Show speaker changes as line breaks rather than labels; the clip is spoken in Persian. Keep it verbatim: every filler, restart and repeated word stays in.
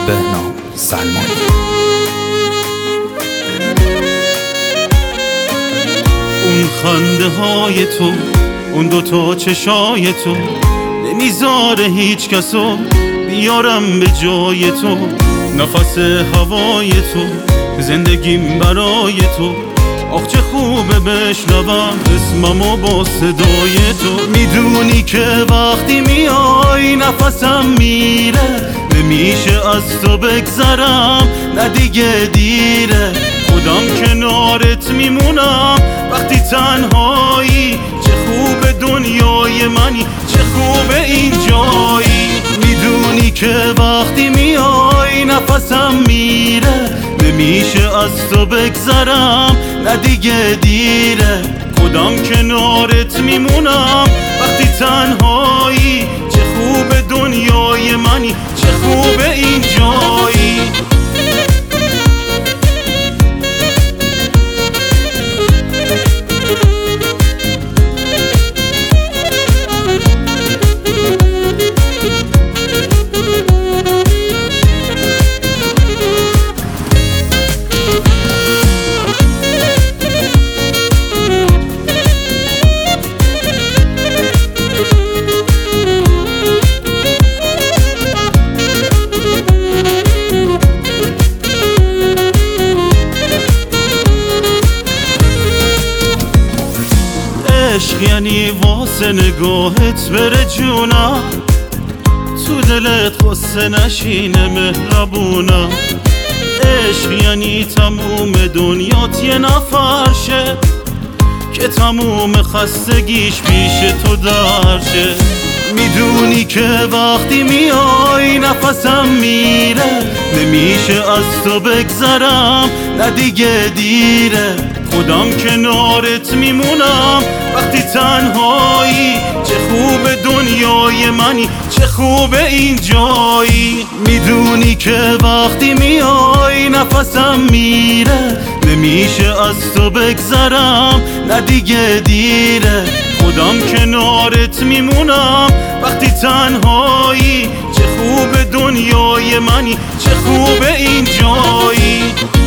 بهنام سلمانی.
اون خنده های تو، اون دوتا چشای تو، نمیذاره هیچ کسو بیارم به جای تو. نفس هوای تو، زندگیم برای تو. آخ چه خوبه بشنوم اسممو با صدای تو. میدونی که وقتی میای نفسم میره، نمیشه از تو بگذرم، نه دیگه دیره. خودم کنارت میمونم وقتی تنهایی. چه خوبه دنیای منی، چه خوبه این جایی. میدونی که وقتی میای نفسم میره، نمیشه از تو بگذرم، نه دیگه دیره. خودم کنارت میمونم وقتی تنهایی. چه خوبه دنیای منی، چه خوبه این جایی. عشق یعنی واسه نگاهت بره جونم، تو دلت غصه نشینه مهربونم. عشق یعنی تموم دنیات یه نفرشه، که تموم خستگیش پیش تو درشه. میدونی که وقتی میای نفسم میره، نمیشه از تو بگذرم، نه دیگه دیره. خودم کنارت میمونم وقتی تنهایی. چه خوبه دنیای منی، چه خوبه این جایی. میدونی که وقتی میای نفسم میره، نمیشه از تو بگذرم، نه دیگه دیره. خودم کنارت میمونم وقتی تنهایی. چه خوبه دنیای منی، چه خوبه این جایی.